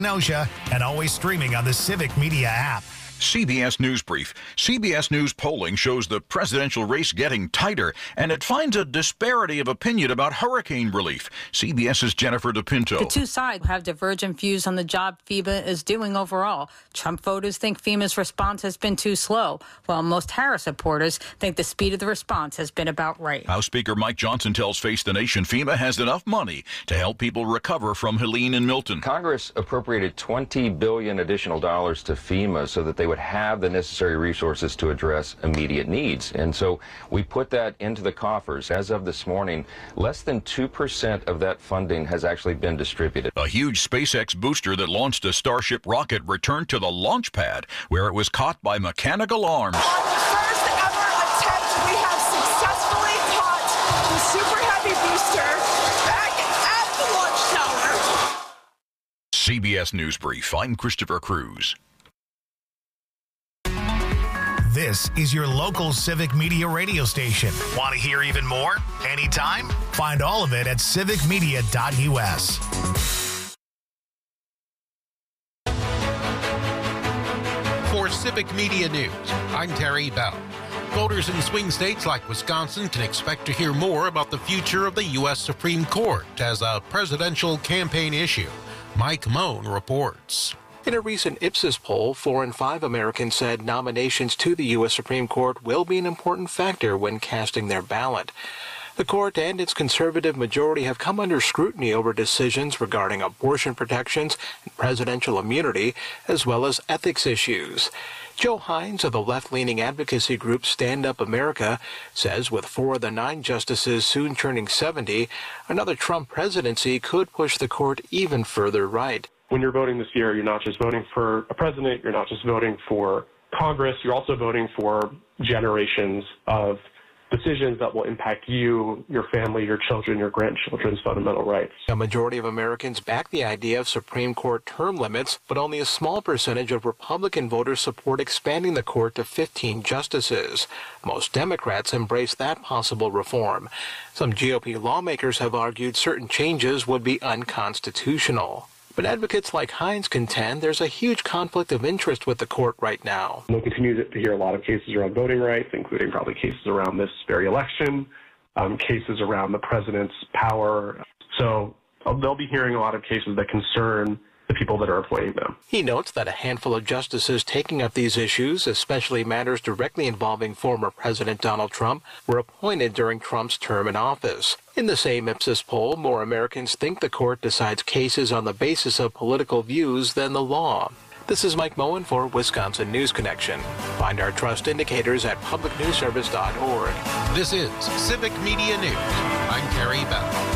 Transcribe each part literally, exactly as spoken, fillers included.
Kenosha, and always streaming on the Civic Media app. C B S News Brief. C B S News polling shows the presidential race getting tighter, and it finds a disparity of opinion about hurricane relief. CBS's Jennifer DePinto. The two sides have divergent views on the job FEMA is doing overall. Trump voters think FEMA's response has been too slow, while most Harris supporters think the speed of the response has been about right. House Speaker Mike Johnson tells Face the Nation FEMA has enough money to help people recover from Helene and Milton. Congress appropriated twenty billion dollars additional dollars to FEMA so that they would have the necessary resources to address immediate needs. And so we put that into the coffers. As of this morning, less than two percent of that funding has actually been distributed. A huge SpaceX booster that launched a Starship rocket returned to the launch pad, where it was caught by mechanical arms. On the first ever attempt, we have successfully caught the Super Heavy booster back at the launch tower. C B S News Brief. I'm Christopher Cruz. This is your local Civic Media radio station. Want to hear even more? Anytime? Find all of it at civic media dot U S. For Civic Media News, I'm Terry Bell. Voters in swing states like Wisconsin can expect to hear more about the future of the U S Supreme Court as a presidential campaign issue. Mike Moan reports. In a recent Ipsos poll, four in five Americans said nominations to the U S Supreme Court will be an important factor when casting their ballot. The court and its conservative majority have come under scrutiny over decisions regarding abortion protections and presidential immunity, as well as ethics issues. Joe Hines of the left-leaning advocacy group Stand Up America says with four of the nine justices soon turning seventy, another Trump presidency could push the court even further right. When you're voting this year, you're not just voting for a president, you're not just voting for Congress, you're also voting for generations of decisions that will impact you, your family, your children, your grandchildren's fundamental rights. A majority of Americans back the idea of Supreme Court term limits, but only a small percentage of Republican voters support expanding the court to fifteen justices. Most Democrats embrace that possible reform. Some G O P lawmakers have argued certain changes would be unconstitutional. But advocates like Hines contend there's a huge conflict of interest with the court right now. We'll continue to hear a lot of cases around voting rights, including probably cases around this very election, um, cases around the president's power. So uh, they'll be hearing a lot of cases that concern the people that are appointing them. He notes that a handful of justices taking up these issues, especially matters directly involving former President Donald Trump, were appointed during Trump's term in office. In the same Ipsos poll, more Americans think the court decides cases on the basis of political views than the law. This is Mike Moen for Wisconsin News Connection. Find our trust indicators at public news service dot org. This is Civic Media News. I'm Terry Bell.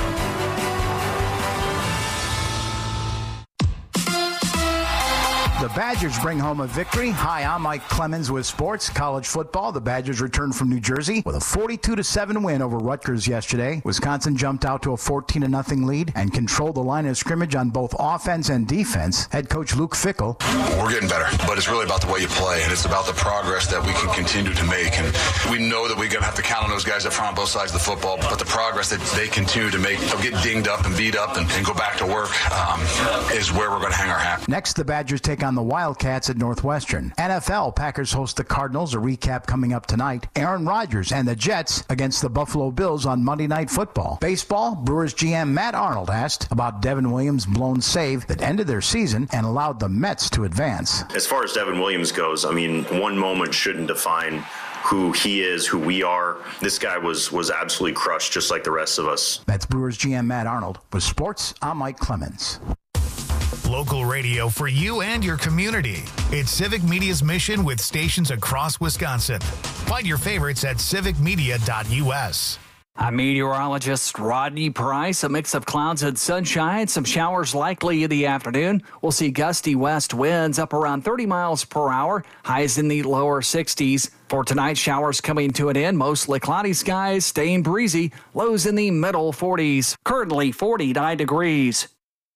The Badgers bring home a victory. Hi, I'm Mike Clemens with sports. College football. The Badgers returned from New Jersey with a forty-two to seven win over Rutgers yesterday. Wisconsin jumped out to a fourteen to nothing lead and controlled the line of scrimmage on both offense and defense. Head coach Luke Fickell. We're getting better, but it's really about the way you play, and it's about the progress that we can continue to make. And we know that we're going to have to count on those guys up front on both sides of the football, but the progress that they continue to make, they'll get dinged up and beat up and, and go back to work, um, is where we're going to hang our hat. Next, the Badgers take on the Wildcats at Northwestern. N F L, Packers host the Cardinals. A recap coming up tonight. Aaron Rodgers and the Jets against the Buffalo Bills on Monday Night Football. Baseball, Brewers G M Matt Arnold asked about Devin Williams' blown save that ended their season and allowed the Mets to advance. As far as Devin Williams goes, I mean, one moment shouldn't define who he is, who we are. This guy was was absolutely crushed, just like the rest of us. That's Brewers G M Matt Arnold. With sports, I'm Mike Clemens. Local radio for you and your community. It's Civic Media's mission with stations across Wisconsin. Find your favorites at civic media dot U S. I'm meteorologist Rodney Price. A mix of clouds and sunshine. Some showers likely in the afternoon. We'll see gusty west winds up around thirty miles per hour. Highs in the lower sixties. For tonight, showers coming to an end. Mostly cloudy skies, staying breezy. Lows in the middle forties. Currently forty-nine degrees.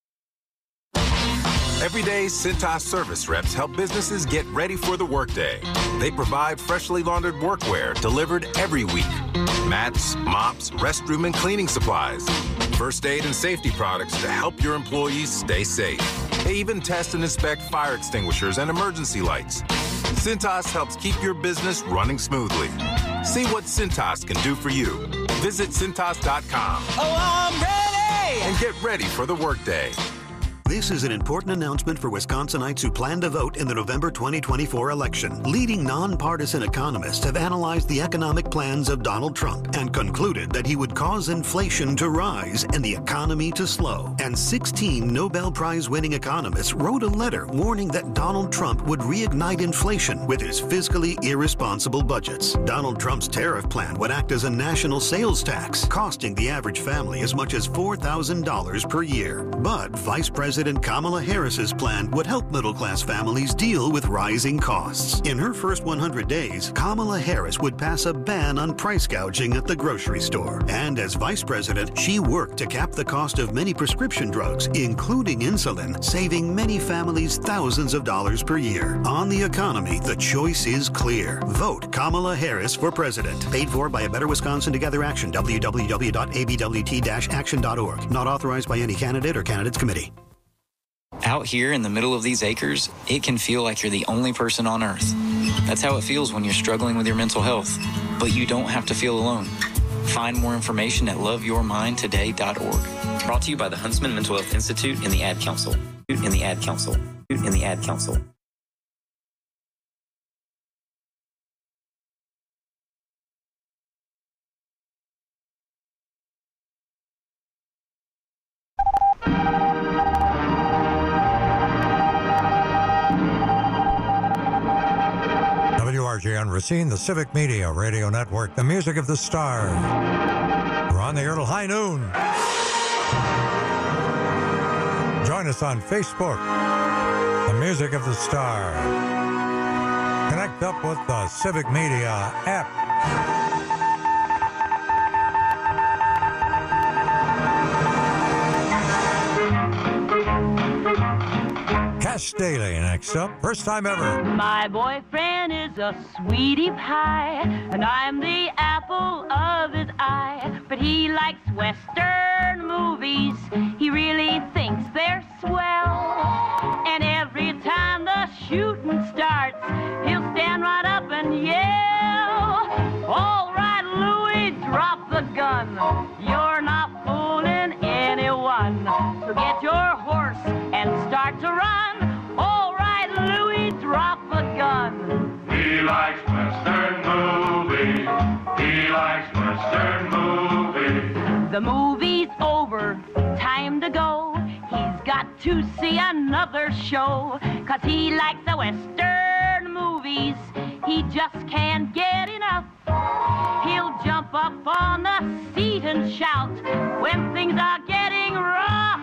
Every day, Cintas service reps help businesses get ready for the workday. They provide freshly laundered workwear delivered every week. Mats, mops, restroom and cleaning supplies. First aid and safety products to help your employees stay safe. They even test and inspect fire extinguishers and emergency lights. Cintas helps keep your business running smoothly. See what Cintas can do for you. Visit Cintas dot com. Oh, I'm ready! And get ready for the workday. This is an important announcement for Wisconsinites who plan to vote in the November twenty twenty-four election. Leading nonpartisan economists have analyzed the economic plans of Donald Trump and concluded that he would cause inflation to rise and the economy to slow. And sixteen Nobel Prize-winning economists wrote a letter warning that Donald Trump would reignite inflation with his fiscally irresponsible budgets. Donald Trump's tariff plan would act as a national sales tax, costing the average family as much as four thousand dollars per year. But Vice President President Kamala Harris's plan would help middle-class families deal with rising costs. In her first one hundred days, Kamala Harris would pass a ban on price gouging at the grocery store. And as vice president, she worked to cap the cost of many prescription drugs, including insulin, saving many families thousands of dollars per year. On the economy, the choice is clear. Vote Kamala Harris for president. Paid for by A Better Wisconsin Together Action, w w w dot a b w t dash action dot org. Not authorized by any candidate or candidates committee. Out here in the middle of these acres, it can feel like you're the only person on earth. That's how it feels when you're struggling with your mental health. But you don't have to feel alone. Find more information at love your mind today dot org. Brought to you by the Huntsman Mental Health Institute and the Ad Council. In the Ad Council. In the Ad Council. W R G on Racine, the Civic Media Radio Network, the music of the stars. We're on the air till high noon. Join us on Facebook, the music of the star. Connect up with the Civic Media app. Cash Daily next up. First time ever. My boyfriend is a sweetie pie, and I'm the apple of his eye. But he likes Western movies. He really thinks they're swell. And every time the shooting starts, he'll stand right up and yell, "All right, Louie, drop the gun. You're not fooling anyone. So get your horse and start to run. All right, Louie, drop the gun." He likes Western movies. He likes Western movies. The movie's over, time to go. He's got to see another show, 'cause he likes the Western movies. He just can't get enough. He'll jump up on the seat and shout when things are getting rough.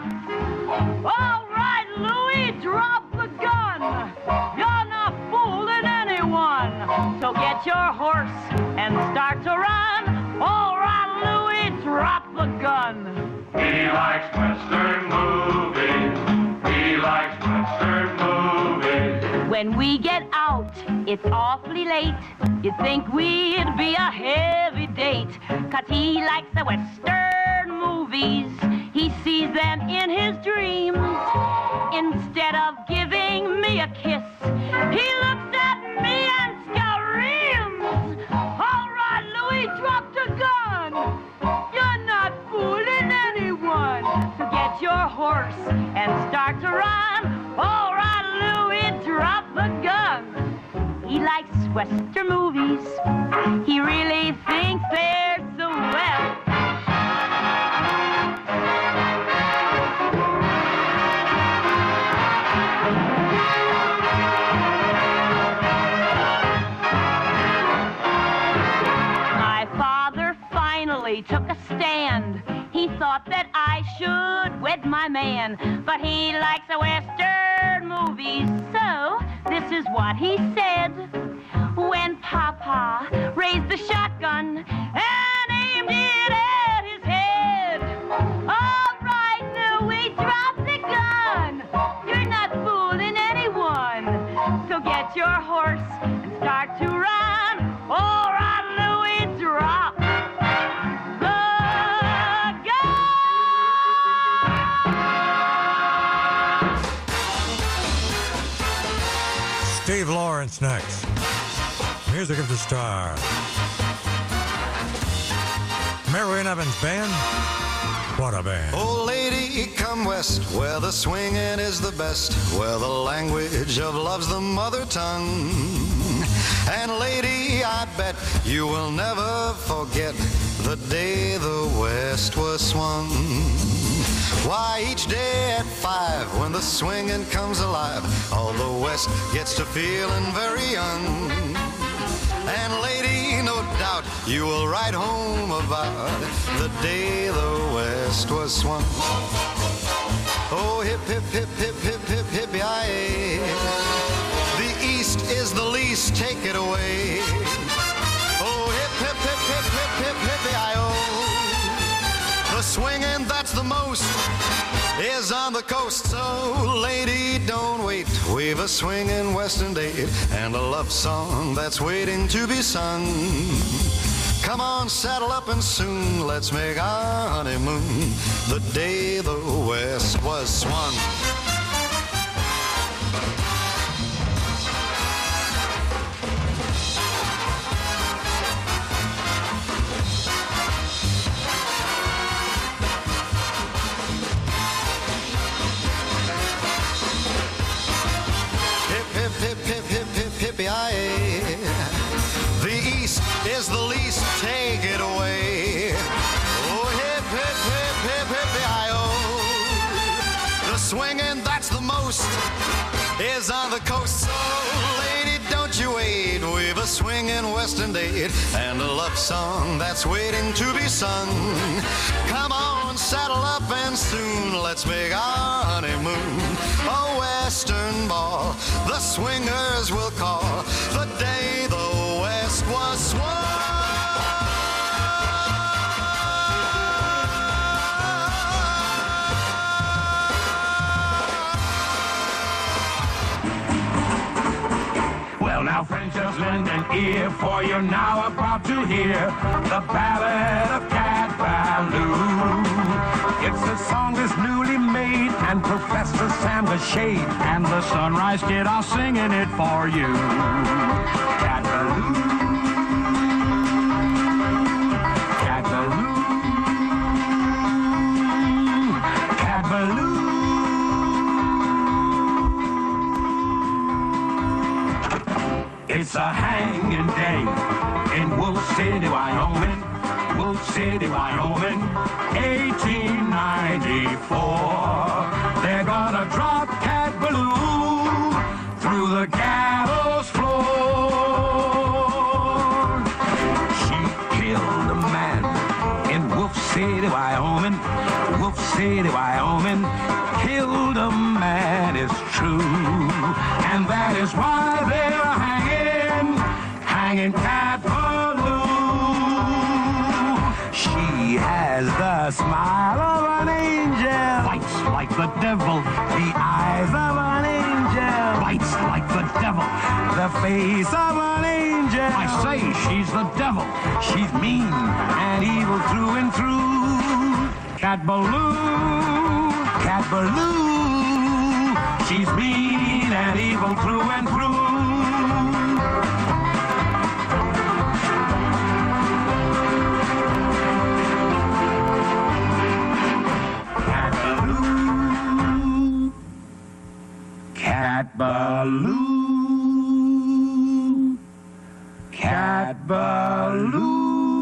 "All right, Louie, drop the gun. You're not fooling anyone. So get your horse and start to run. All right, Louie, drop the gun." He likes Western movies. He likes Western movies. When we get out, it's awfully late. You'd think we'd be a heavy date, 'cause he likes the Western movies. He sees them in his dreams. Instead of giving me a kiss, he looks at me and screams, "All right, Louie, drop the gun. You're not fooling anyone. So get your horse and start to run. All right, Louie, drop the gun." He likes Western movies. He really thinks they're so well. My father finally took a stand. He thought that I should wed my man, but he likes the Western movies, so this is what he said. When Papa raised the shotgun and aimed it at his head, "All right, Louie, drop the gun. You're not fooling anyone. So get your horse and start to run. All right, Louie, drop the gun." Steve Lawrence next. Music of the Star. Marion Evans Band. What a band. Oh, lady, come west, where the swinging is the best, where the language of love's the mother tongue. And lady, I bet you will never forget the day the West was swung. Why, each day at five, when the swinging comes alive, all the West gets to feeling very young. And lady, no doubt you will write home about the day the West was swung. Oh, hip, hip, hip, hip, hip, hip, hip, yay. The East is the least, take it away. Oh, hip, hip, hip, hip, hip, hip, hip, hi-oh. The swinging that's the most is on the coast. So, lady, don't wait. We've a swinging Western date and a love song that's waiting to be sung. Come on, saddle up and soon let's make our honeymoon the day the West was swung. The East is the least, take it away. Oh, hip, hip, hip, hip, hip, hi-oh. The swinging that's the most is on the coast. So, lady, don't you wait. We've a swinging Western date and a love song that's waiting to be sung. Come on, saddle up and soon let's make our honeymoon a Western ball. The swingers will call the day the West was swung. Well, now, friends, just lend an ear, for you're now about to hear the ballad of Cat Ballou. It's a song that's newly made, and Professor Sam the Shade and the Sunrise Kid are singing it for you. Cat Ballou, Cat Ballou, Cat Ballou. It's a hanging day in Wolf City, Wyoming. Wolf City, Wyoming, eighteen ninety-four. They're gonna drop Cat Ballou through the gallows floor. She killed a man in Wolf City, Wyoming. Wolf City, Wyoming, killed a man, it's true. And that is why they're hanging, hanging Cat Ballou. She has the smile of an angel, fights like the devil, the eyes of an angel, fights like the devil, the face of an angel. I say she's the devil, she's mean and evil through and through. Cat Ballou, Cat Ballou, she's mean and evil through and through. Cat Ballou, Cat Ballou.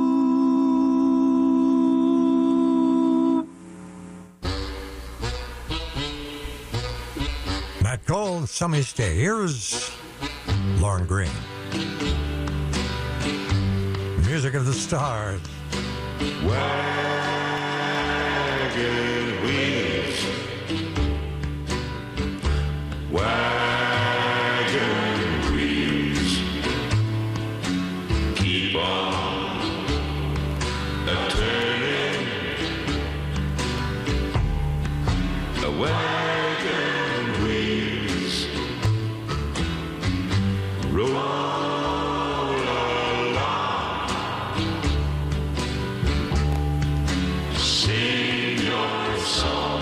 Matt Cole, Some Stay. Here's Lauren Green. Music of the Stars. Wagon wheels, wagon wheels, keep on a turning. The wagon wheels roll along. Sing your song.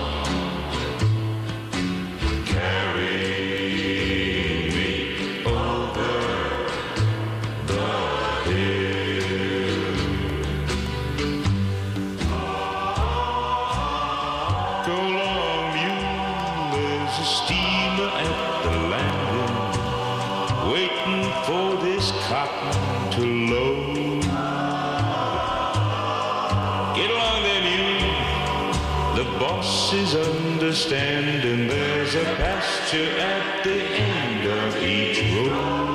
at the landing, waiting for this cotton to load. Get along then, you. The boss is understanding there's a pasture at the end of each road.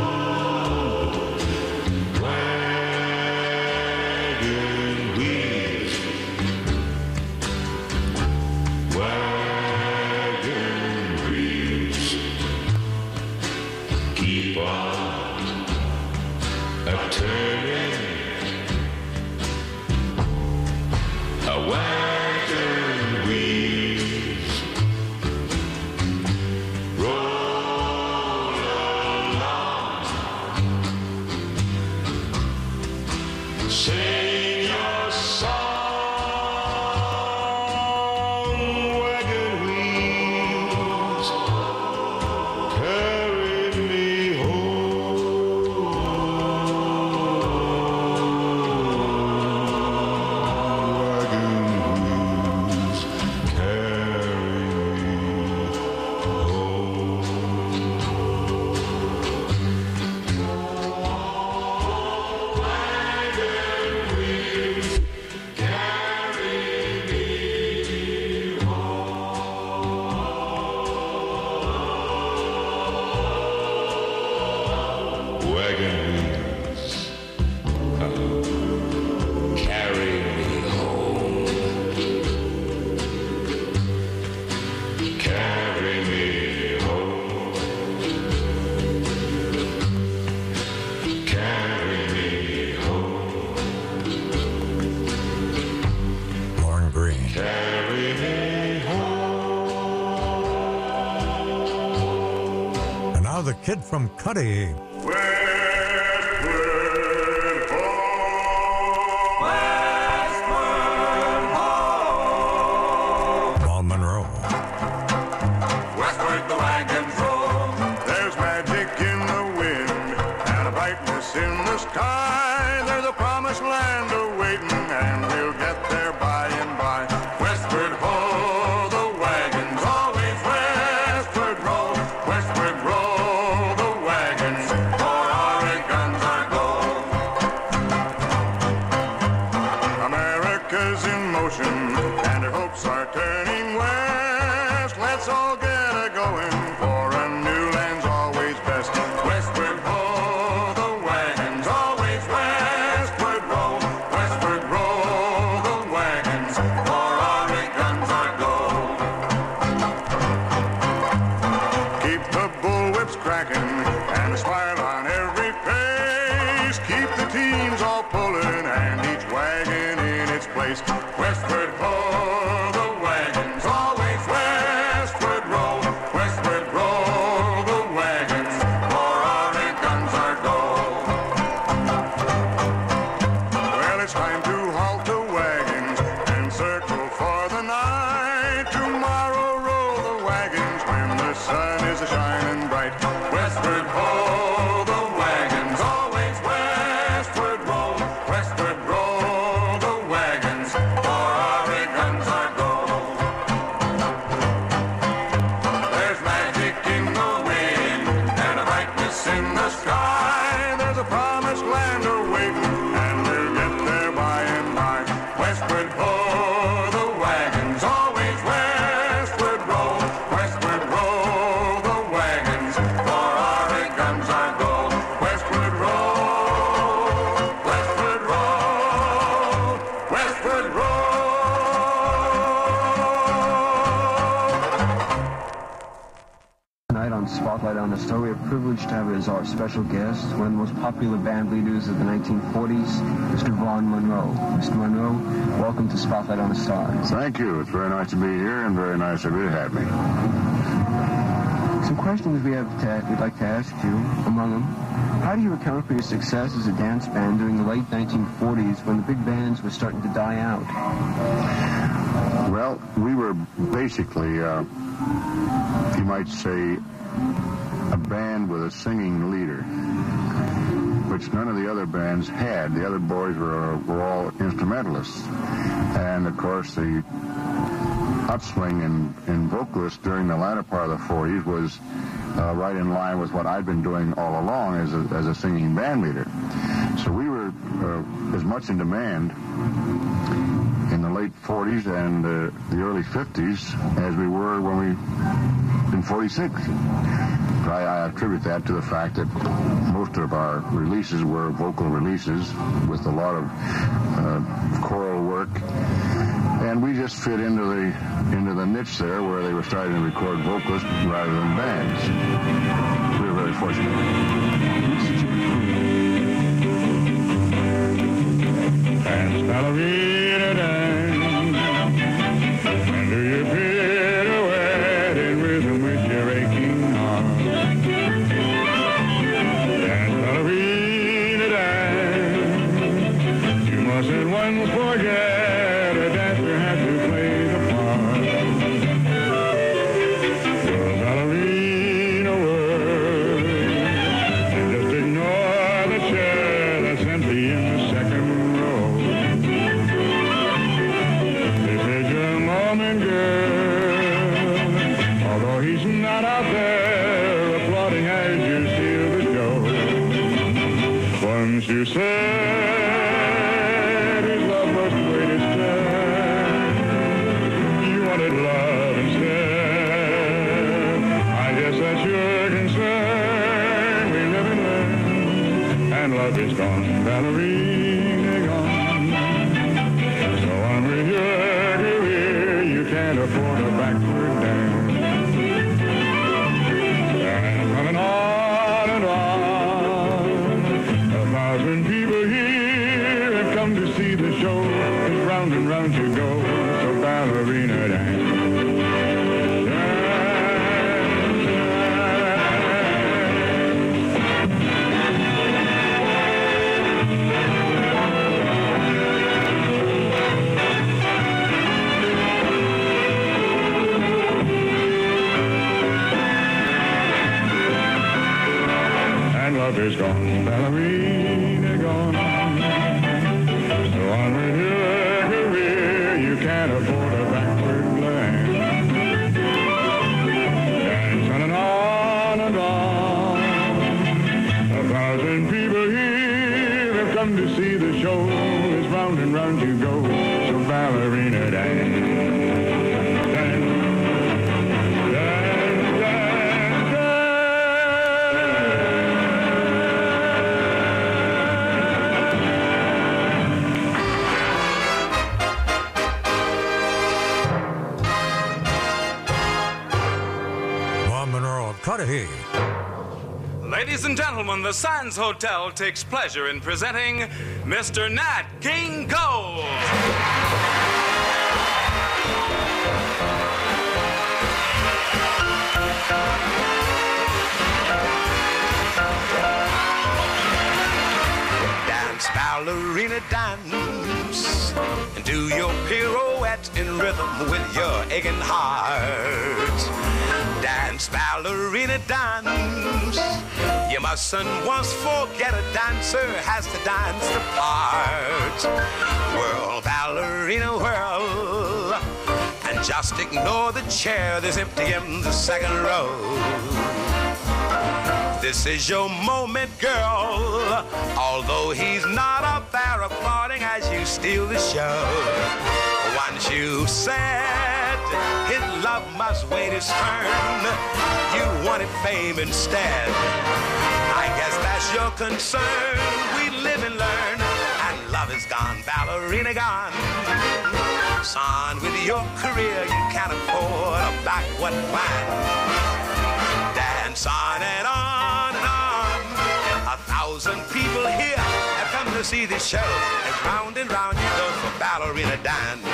The Kid from Cuddy. Westward Ho! Westward Ho! Paul Monroe. Westward the wagons roll. There's magic in the wind and a brightness in the sky. There's a promised land awaiting, and we'll get there by and by. Westward ho, the wagons always westward roll. Westward roll. And her hopes are turning west. Let's all get a going, for a new land's always best. Westward ho, the wagons always westward roll. Westward roll the wagons, for our guns are gold. Keep the bullwhips cracking and a smile on every face. Keep the teams all pulling and each wagon in its place. Westward ho, the wagons always westward roll. Westward roll the wagons, for our guns are gold. Well, it's time to halt the wagons and circle for the night. Tomorrow roll the wagons when the sun is a-shining bright. Westward ho, the wagons always westward roll. Westward roll the wagons, for our guns are gold. There's magic in the wind and a brightness in the sky. There's a promised land awaiting, and we'll get there by and by. Westward ho, the wagons always westward roll. Westward roll the wagons, for our guns are gold. Westward roll, westward roll, westward roll. Tonight on Spotlight on the Star, we are privileged to have as our special guest one of the most popular band leaders of the nineteen forties, Mister Vaughn Monroe. Mister Monroe, welcome to Spotlight on the Star. Thank you. It's very nice to be here and very nice of you to have me. Some questions we have to, we'd like to ask you, among them, how do you account for your success as a dance band during the late nineteen forties when the big bands were starting to die out? Well, we were basically, uh, you might say, a band with a singing leader, which none of the other bands had. The other boys were, were all instrumentalists. And, of course, the upswing in, in vocalists during the latter part of the forties was uh, right in line with what I'd been doing all along as a, as a singing band leader. So we were uh, as much in demand in the late forties and uh, the early fifties as we were when we, in forty-six. I, I attribute that to the fact that most of our releases were vocal releases with a lot of uh, choral work, and we just fit into the into the niche there where they were starting to record vocalists rather than bands. We were very fortunate. Dance, ballerina, dance, and do you feel a wedding rhythm with your aching heart? Dance, ballerina, dance, you mustn't once forget a dancer has to play the part. The ballerina world, and just ignore the chair that's empty in the second row. Girl, although he's not out there applauding as you steal the show. Once you said his love must wait its turn, you wanted love instead. I guess that's your concern. We live and learn, and love is gone, ballerina gone. So on with your can't afford a backward dance. And coming on and on, a thousand people here have come to see the show. It's round and round you go, so ballerina dance. Love is gone, ballerina gone. So on with your career, you can't afford a backward glance. Dance on and on and on. A thousand people here have come to see the show. It's round and round you go, so ballerina dance. Cudahy. Ladies and gentlemen, the Sands Hotel takes pleasure in presenting Mister Nat King Cole. Dance, ballerina, dance, and do your pirouette in rhythm with your aching heart. Dance, ballerina, dance. You mustn't once forget a dancer has to dance the part. Whirl, ballerina, whirl, and just ignore the chair that's empty in the second row. This is your moment, girl, although he's not up there applauding as you steal the show. Once you said his love must wait his turn, you wanted fame instead. I guess that's your concern. We live and learn, and love is gone, ballerina gone. Son, with your career you can't afford a backward plan. Dance on and on and on. A thousand people here have come to see this show, and round and round you go for ballerina dance.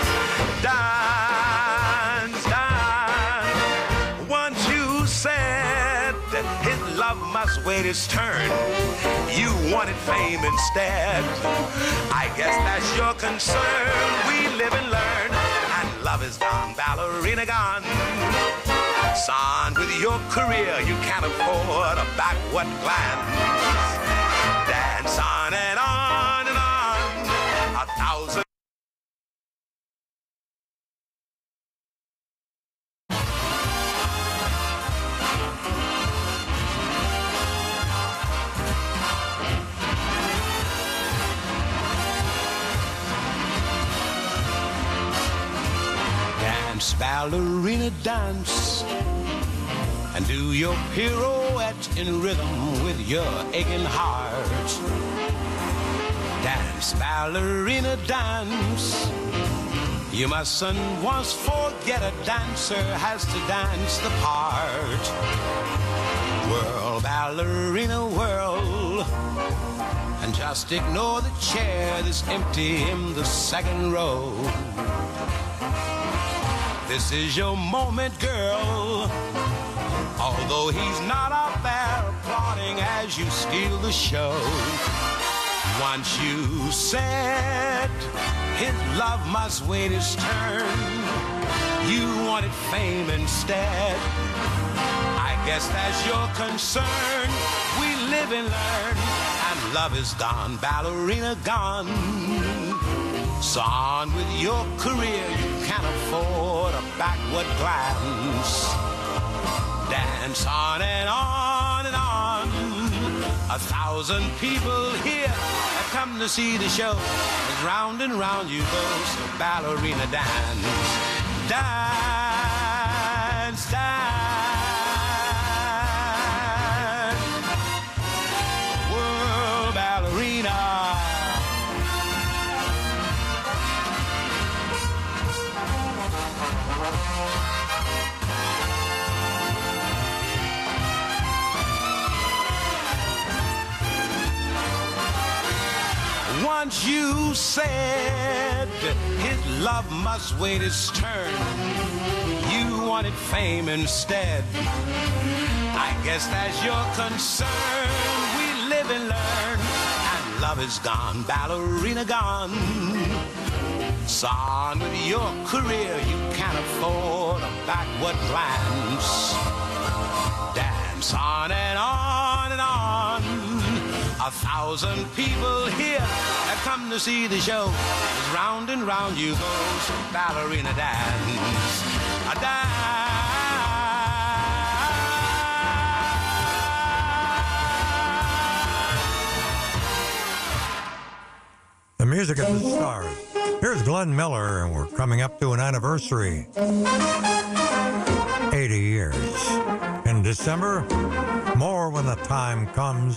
Dance, dance. Once you said his love must wait his turn, you wanted fame instead. I guess that's your concern. We live and learn, and love is gone, ballerina gone. Son, with your career you can't afford a backward glance. Dance on and on and on, a thousand Dance, ballerina, dance, and do your pirouette in rhythm with your aching heart. Dance, ballerina, dance. You mustn't once forget a dancer has to dance the part. Whirl, ballerina, whirl, and just ignore the chair that's empty in the second row. This is your moment, girl. Although he's not out there applauding as you steal the show. Once you said his love must wait his turn, you wanted fame instead. I guess that's your concern. We live and learn, and love is gone, ballerina gone. So on with your career, you can't afford a backward glance. Dance on and on and on. A thousand people here have come to see the show. As round and round you go, so ballerina dance. Dance, dance. World ballerina. Once you said his love must wait its turn, you wanted fame instead. I guess that's your concern. We live and learn, and love is gone, ballerina gone. So on with your career, you can't afford a backward glance. Dance on and on and on. A thousand people here have come to see the show. As round and round you go, so ballerina dance. A dance. The music of the stars. Here's Glenn Miller, and we're coming up to an anniversary. eighty years. In December, more when the time comes.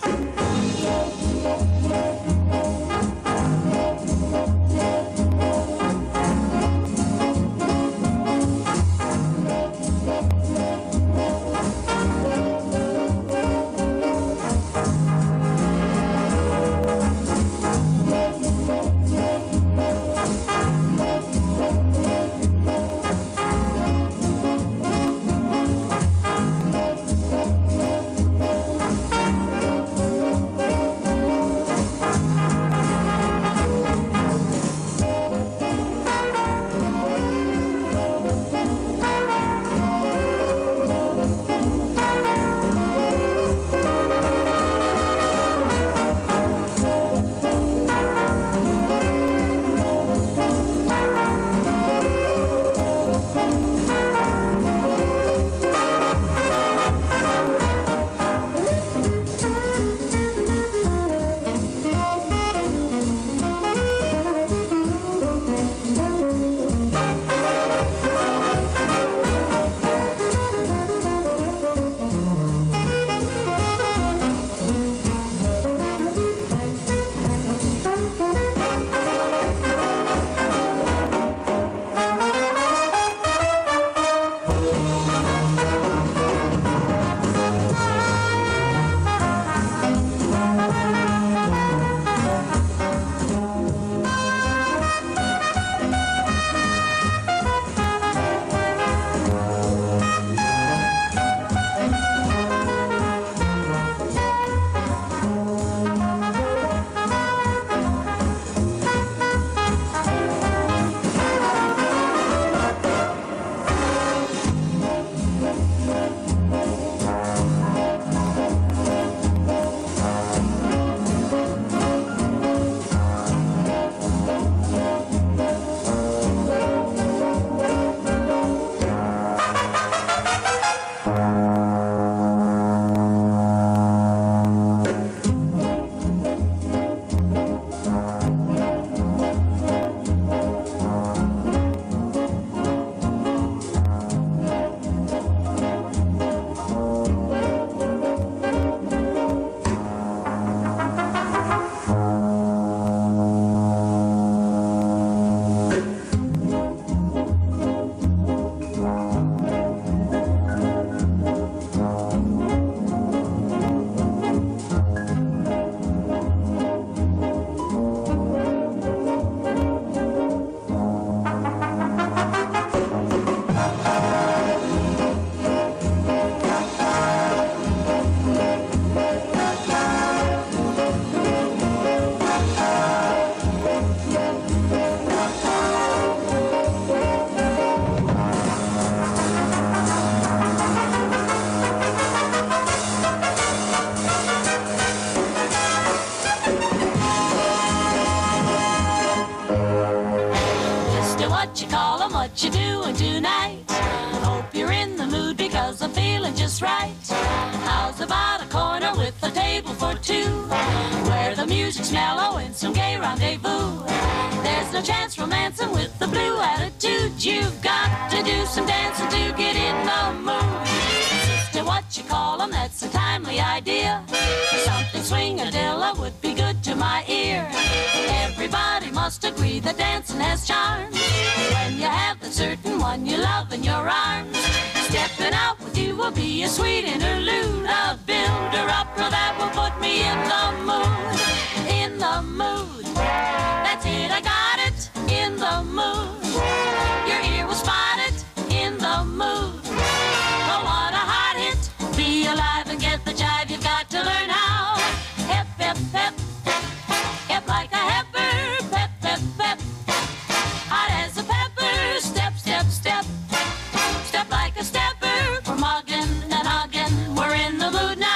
what you doing tonight? Hope you're in the mood because I'm feeling just right. How's about a corner with a table for two, where the music's mellow and some gay rendezvous? There's no chance romancing with the blue attitude. You've got to do some dancing to get in the mood. Sister, what you call 'em, that's a timely idea. Something swing-a-dilla would be good to my ear. Everybody must agree that dancing has charms when you have the certain one you love in your arms. Stepping out with you will be a sweet interlude, a builder-upper that will put me in the mood. In the mood. That's it, I got it. In the mood. Your ear will spot it. In the mood. Oh, what a hot hit. Be alive and get the jive. You've got to learn how. Hip, hip, hip. Hip like a heifer. Pep, pep, pep. Hot as a pepper. Step, step, step. Step like a stepper. We're mugging and hugging. We're in the mood now.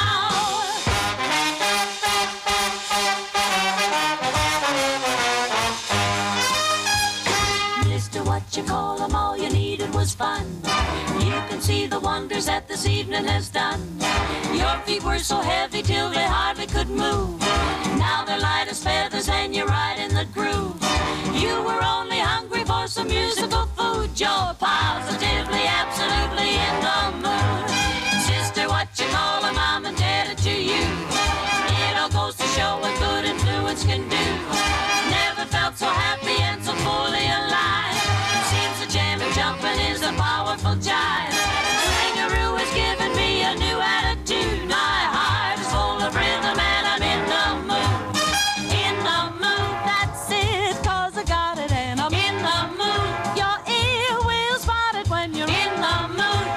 What you call 'em, all you needed was fun. You can see the wonders that this evening has done. Your feet were so heavy till they hardly could move. Now they're light as feathers and you're right in the groove. You were only hungry for some musical food. You're positively, absolutely in the mood. Sister, what you call 'em, I'm indebted to you. It all goes to show what good influence can do. Never felt so happy and so fully alive. Jamming, jumping is a powerful jive. Swingaroo has given me a new attitude. My heart is full of rhythm and I'm in the mood. In the mood, that's it, cause I got it and I'm in the mood. Your ear will spot it when you're in the mood.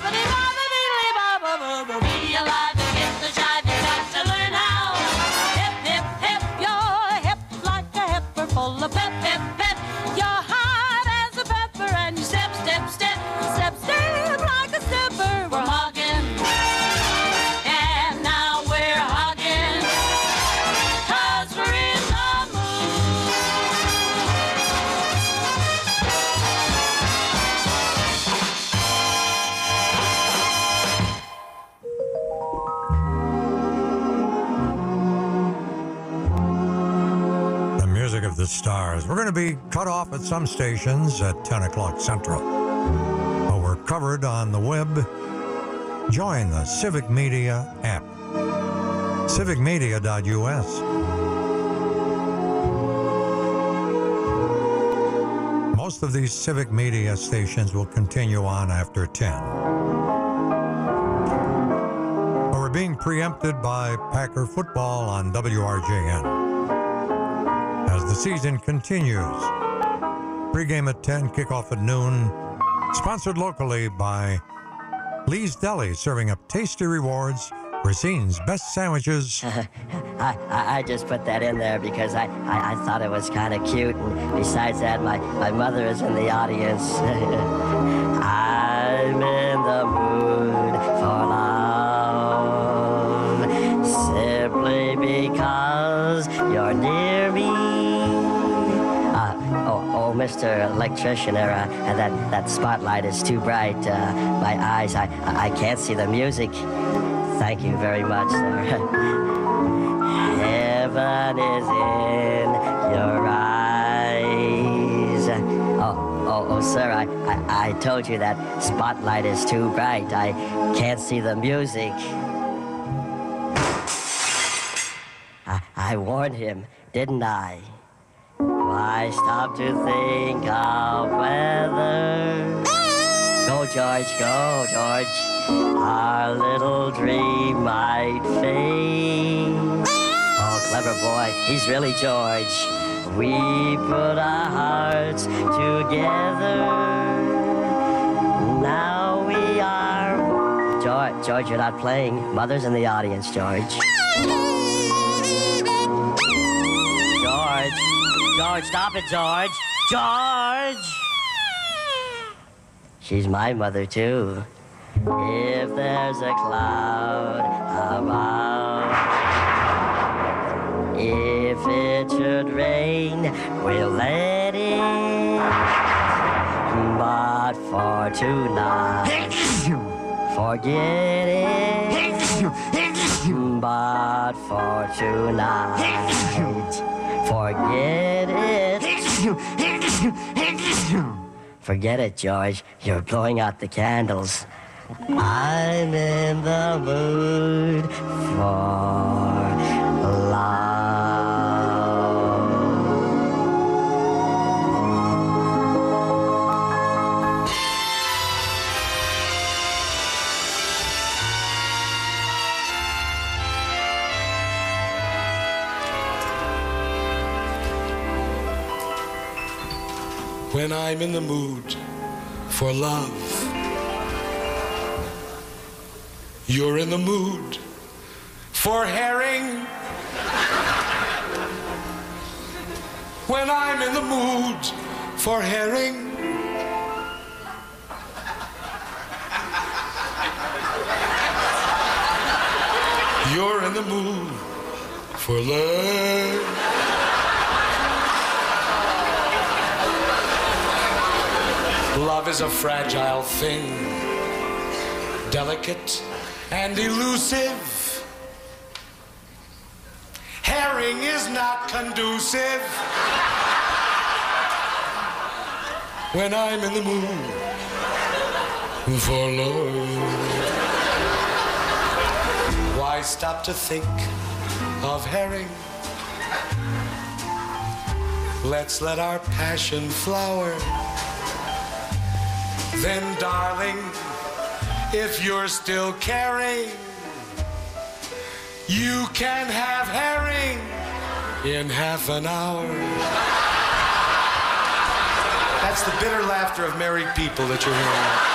Be alive and get the jive, you got to learn how. Hip, hip, hip, you're hip like a heifer full of pep, pep, pep. Your heart as a pepper and you step, step, step, step, step like a stepper. We're hugging, and now we're hugging, cause we're in the The music of the stars. We're going to be cut off at some stations at ten o'clock Central. But we're covered on the web. Join the Civic Media app. civic media dot U S. Most of these Civic Media stations will continue on after ten. But we're being preempted by Packer football on W R J N. As the season continues, pregame at ten, kickoff at noon, sponsored locally by Lee's Deli, serving up tasty rewards, Racine's best sandwiches. I, I, I just put that in there because I, I, I thought it was kind of cute, and besides that, my, my mother is in the audience. I'm in the mood for love, simply because you're near me. Oh, Mister Electrician, uh, and that, that spotlight is too bright. Uh, my eyes, I, I can't see the music. Thank you very much, sir. Heaven is in your eyes. Oh, oh, oh, sir, I, I, I told you that spotlight is too bright. I can't see the music. I, I warned him, didn't I? Why stop to think of weather? Go, George, go, George. Our little dream might fade. Oh, clever boy, he's really George. We put our hearts together. Now we are. George, George, you're not playing. Mother's in the audience, George. George. George, stop it, George. George! She's my mother, too. If there's a cloud above, if it should rain, we'll let it by. for tonight. Forget it, but for tonight. Forget it. Forget it, George. You're blowing out the candles. I'm in the mood for love. When I'm in the mood for love, you're in the mood for herring. When I'm in the mood for herring, you're in the mood for love. Love is a fragile thing, delicate and elusive. Herring is not conducive. When I'm in the mood for love, why stop to think of herring? Let's let our passion flower. Then, darling, if you're still caring, you can have herring in half an hour. That's the bitter laughter of married people that you're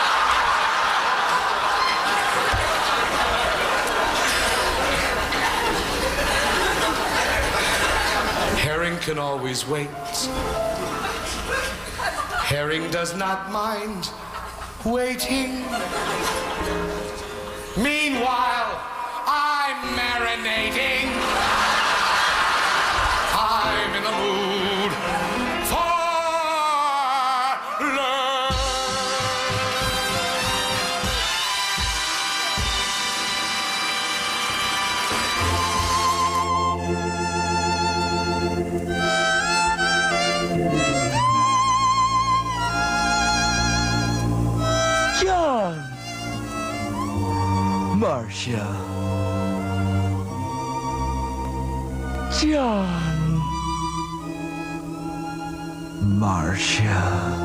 hearing. Herring can always wait. Herring does not mind waiting. Meanwhile, I'm marinating. I'm in the mood for love. John! Marcia. John. Marcia.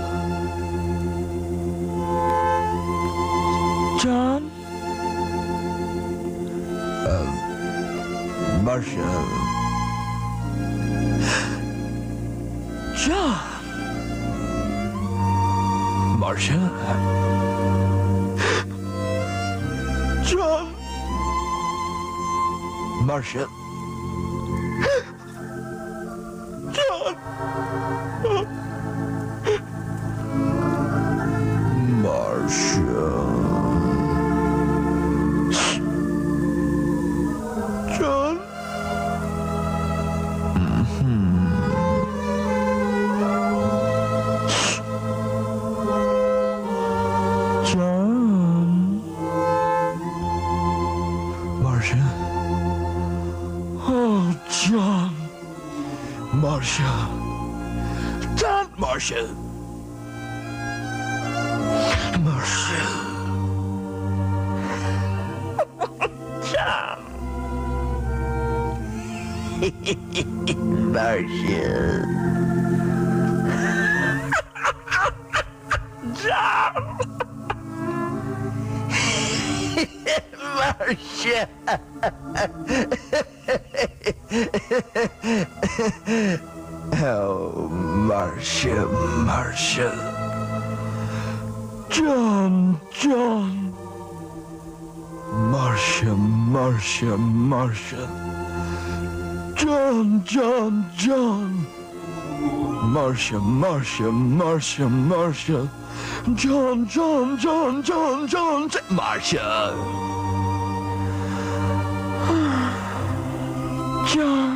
John? Uh, Marcia. John. Marcia. John. Marcia. John. Marcia. John. John. Marcia. Oh, John. Marcia. John. Marcia. Marcia. John. Marcia. John. Marcia. Oh, Marcia, Marcia. John, John. Marcia, Marcia, Marcia. John, John, John. Marcia, Marcia, Marcia, Marcia. John, John, John, John, John, John. Marcia. John.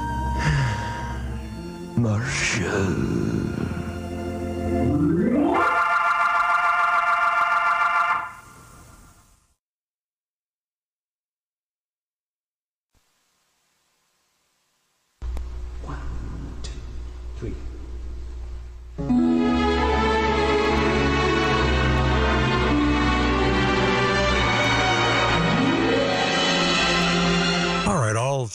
Marcia.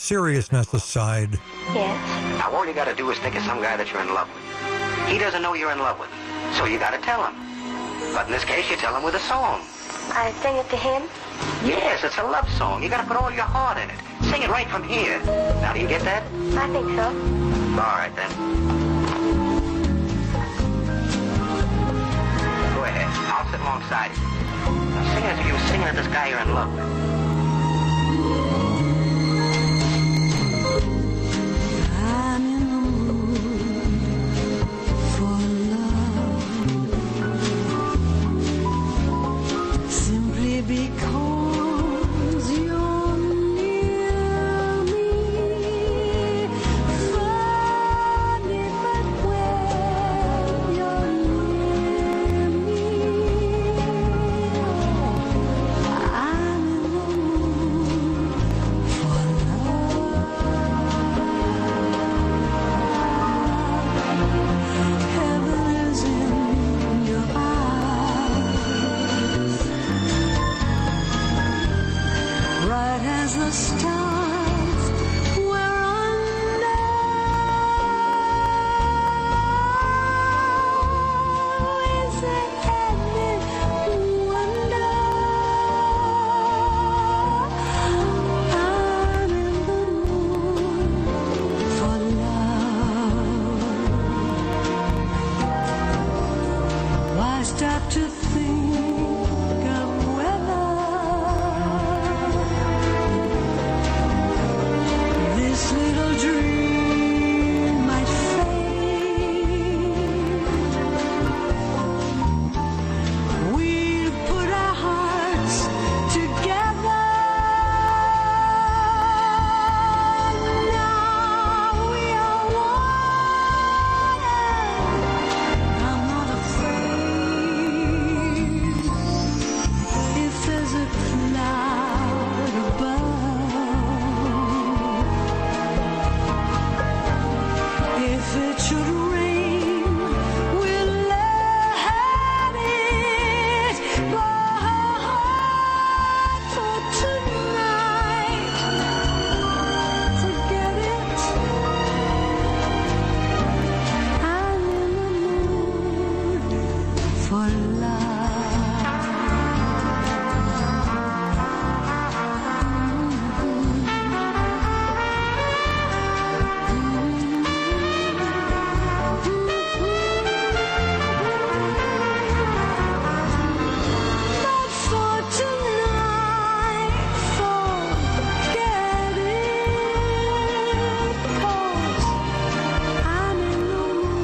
seriousness aside, Yes. Now, all you got to do is think of some guy that you're in love with. He doesn't know you're in love with him, so you got to tell him. But in this case, you tell him with a song. I sing it to him? Yes, it's a love song. You got to put all your heart in it. Sing it right from here. Now, do you get that? I think so. All right, then. Go ahead. I'll sit alongside you. Now, sing it as if you were singing to this guy you're in love with. I'm in the mood for love, simply because you're near me. Funny, but when you're near me, I'm in the mood for Heaven is in your eyes, bright as the stars. We're under. Is there any wonder? I'm in the mood for love. Why stop to think of whether this little dream might fade? We've put our hearts together. Now we are one. I'm not afraid if there's a cloud above. If it should rain, we'll let it. But for tonight, forget it. I'm in the mood for But for tonight, forget it, 'cause I'm in the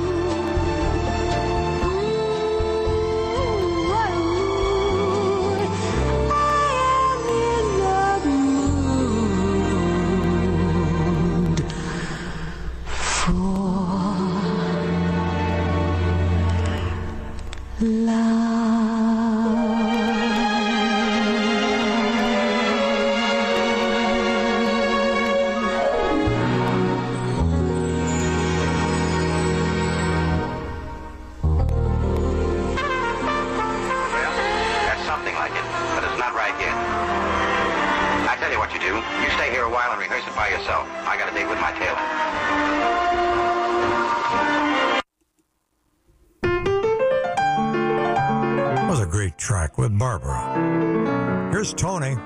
mood. Ooh, I am in the mood for That's something like it, but it's not right yet. I tell you what you do. You stay here a while and rehearse it by yourself. I got a date with my tailor. that was a great track with Barbara. Here's Tony.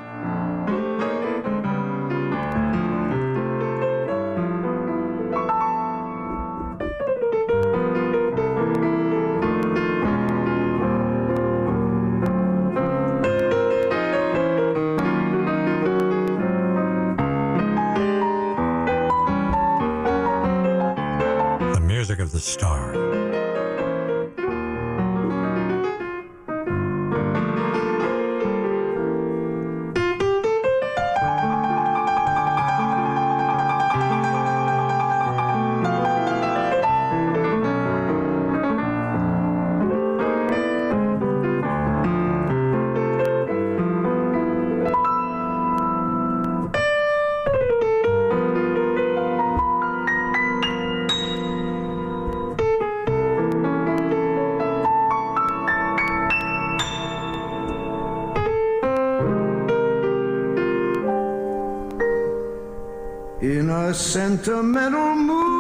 The music of the star. in a sentimental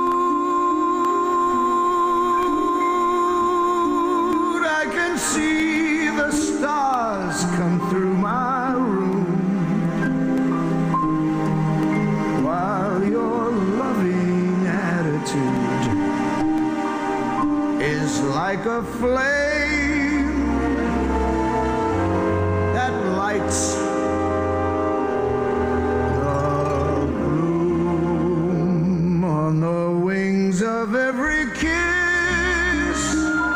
mood. I can see the stars come through my room while your loving attitude is like a flame that lights on the wings of every kiss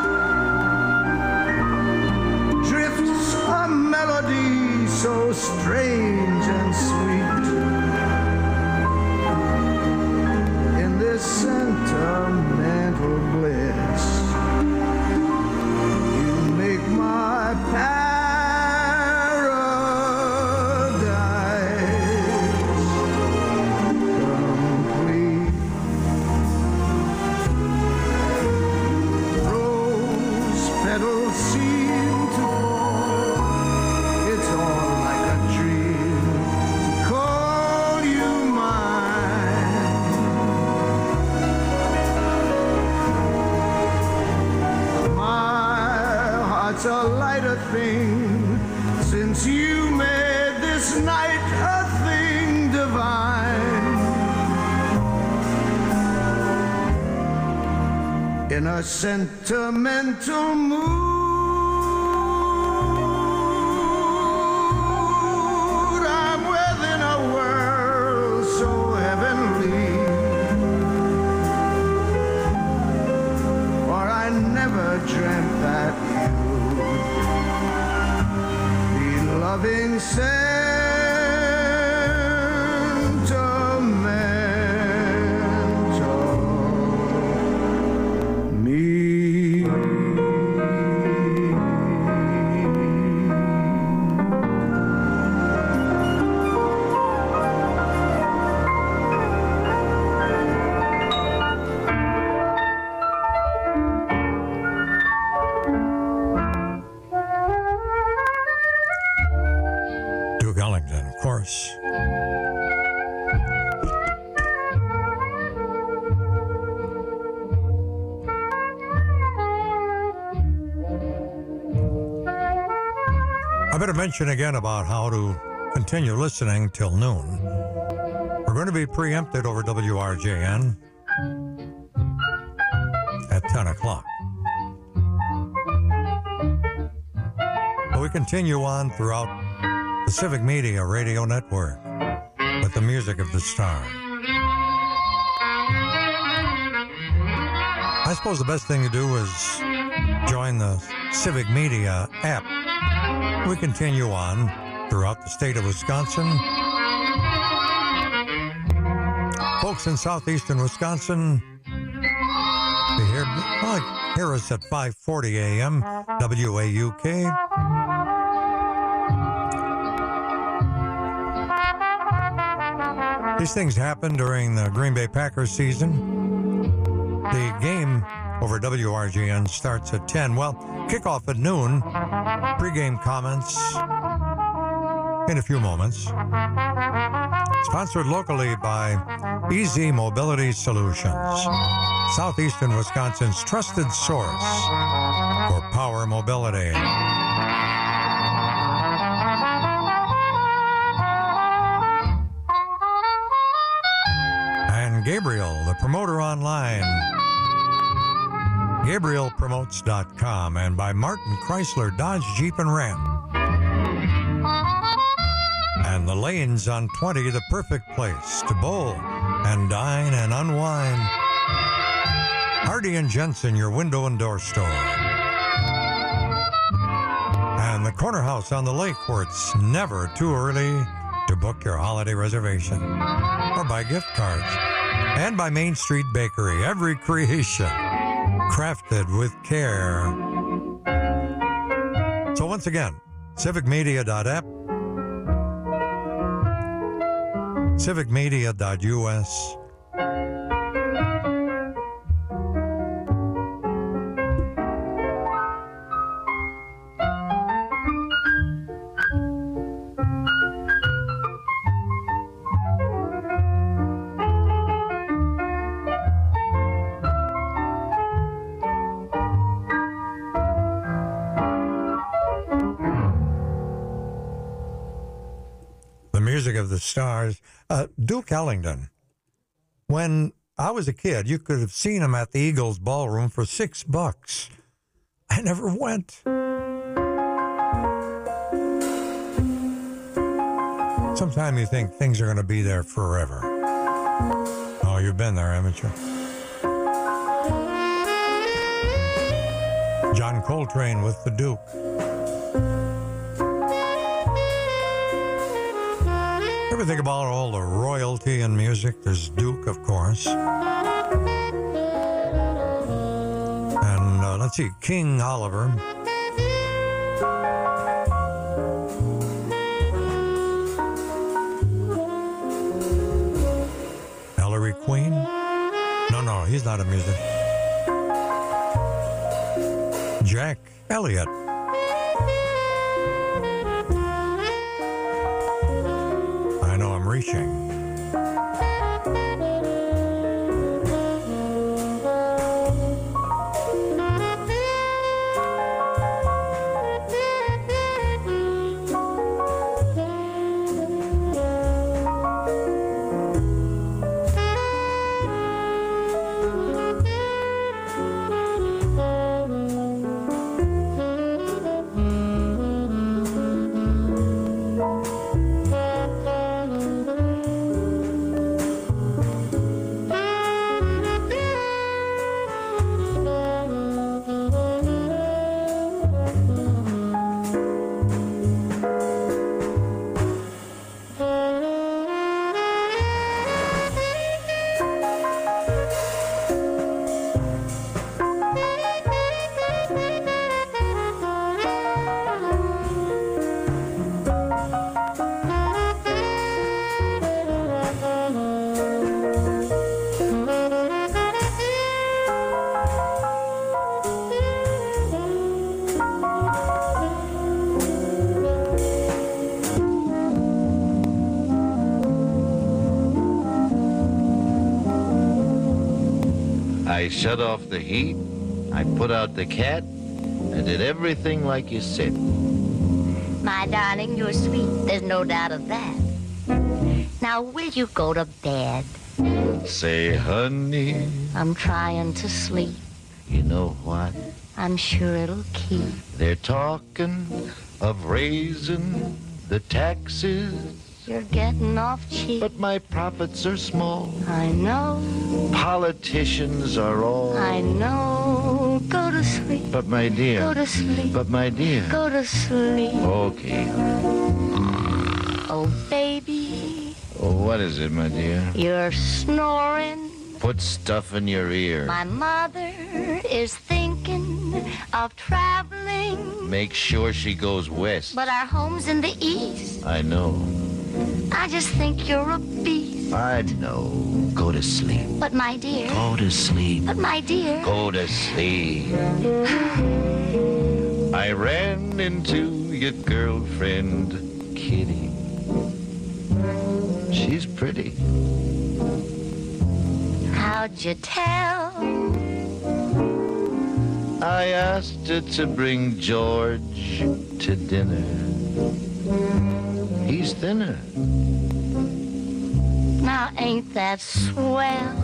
drifts a melody so strange and sweet. In this sentimental bliss, you make my paradise complete. Petals seem to fall. It's all like a dream to call you mine. My heart's a lighter thing since you made this night a thing divine. In a sentimental mood, I'm within a world so heavenly, for I never dreamt that you'd be loving I better mention again about how to continue listening till noon. We're going to be preempted over W R J N at ten o'clock. But we continue on throughout the Civic Media Radio Network with the music of the star. I suppose the best thing to do is join the Civic Media app. We continue on throughout the state of Wisconsin. Folks in southeastern Wisconsin, they hear, well, hear us at five forty a.m. W A U K. These things happen during the Green Bay Packers season. The game over W R J N starts at ten. Well, kickoff at noon. Pre-game comments in a few moments. Sponsored locally by Easy Mobility Solutions, southeastern Wisconsin's trusted source for power mobility. And Gabriel, the promoter online, Gabriel Promotes dot com, and by Martin Chrysler Dodge Jeep and Ram. And the lanes on twenty, the perfect place to bowl and dine and unwind. Hardy and Jensen, your window and door store. And the Corner House on the lake, where it's never too early to book your holiday reservation or buy gift cards. And by Main Street Bakery, every creation crafted with care. So once again, civic media dot app, civic media dot U S. of the stars, uh, Duke Ellington. When I was a kid, you could have seen him at the Eagles Ballroom for six bucks. I never went. Sometimes you think things are going to be there forever. Oh, you've been there, haven't you? John Coltrane with the Duke. Ever think about all the royalty in music? There's Duke, of course. And uh, let's see, King Oliver. Ellery Queen? No, no, he's not a musician. Jack Elliott. I know I'm reaching. I shut off the heat, I put out the cat, I did everything like you said. My darling, you're sweet, there's no doubt of that. Now, will you go to bed? Say, honey, I'm trying to sleep. you know what? I'm sure it'll keep. They're talking of raising the taxes. You're getting off cheap. But my profits are small. I know. Politicians are all. I know. Go to sleep. But my dear. Go to sleep. But my dear. Go to sleep. Okay. Oh, baby. Oh, what is it, my dear? You're snoring. Put stuff in your ear. My mother is thinking of traveling. Make sure she goes west. But our home's in the east. I know. I just think you're a beast. I know. Go to sleep. But my dear. Go to sleep. But my dear. Go to sleep. I ran into your girlfriend, Kitty. She's pretty. How'd you tell? I asked her to bring George to dinner. He's thinner. Now ain't that swell?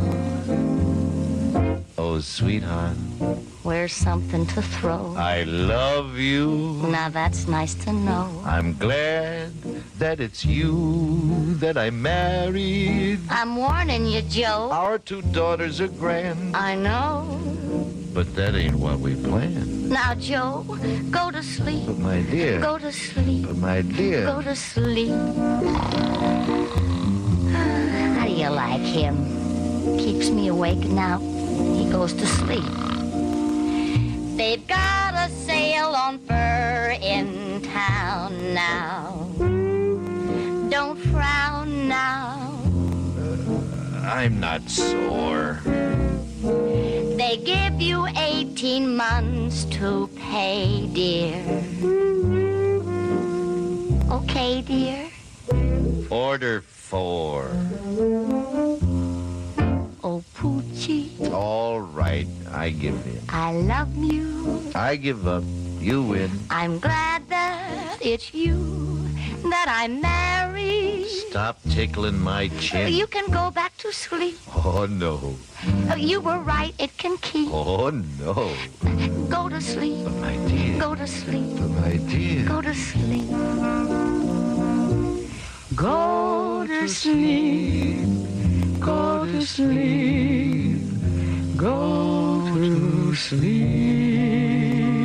Oh, sweetheart. Where's something to throw? I love you. Now that's nice to know. I'm glad that it's you that I married. I'm warning you, Joe. Our two daughters are grand. I know. But that ain't what we planned. Now, Joe, go to sleep. But my dear. Go to sleep. But my dear. Go to sleep. How do you like him? Keeps me awake now. He goes to sleep. They've got a sale on fur in town now. Don't frown now. Uh, I'm not sore. They give you eighteen months to pay, dear. Okay, dear? Order four. Oh, Poochie. All right, I give in. I love you. I give up. You win. I'm glad that it's you, that I'm married. Stop tickling my chin. You can go back to sleep. Oh, no. Oh, you were right, it can keep. Oh, no. Go to sleep. But my dear. Go to sleep. But my dear. Go to sleep. Go to sleep. Go to sleep. Go to sleep.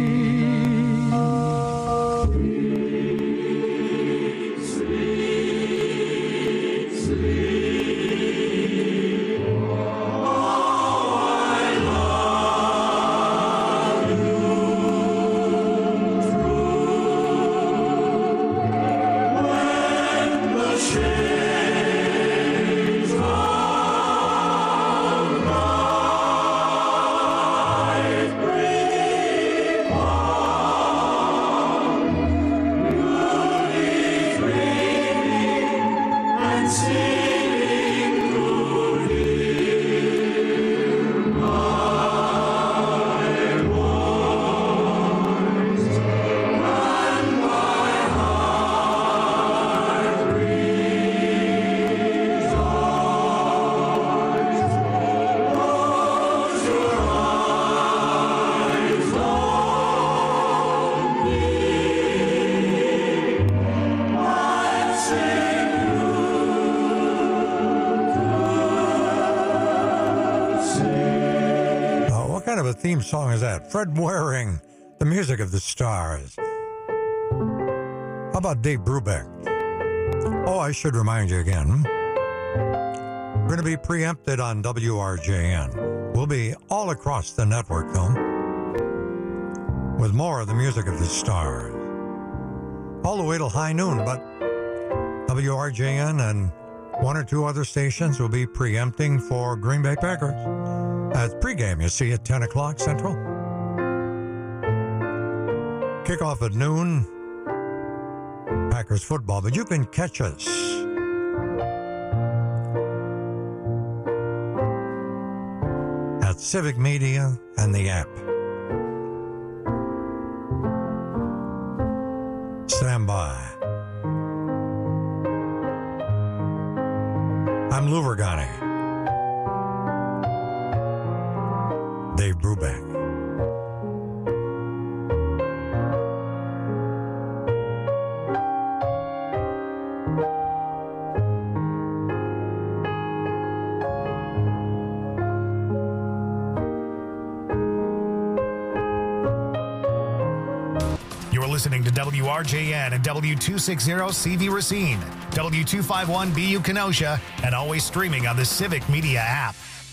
Theme song is that? Fred Waring, the music of the Stars. How about Dave Brubeck? Oh, I should remind you again. We're going to be preempted on W R J N. We'll be all across the network, though, with more of the music of the Stars. All the way till high noon, but W R J N and one or two other stations will be preempting for Green Bay Packers. At pregame, you see, at ten o'clock Central. Kickoff at noon. Packers football, but you can catch us at Civic Media and the app. Stand by. I'm Lou Vergani. Dave Brubeck. You're listening to W R J N and W two sixty C V Racine, W two fifty-one B U Kenosha, and always streaming on the Civic Media app.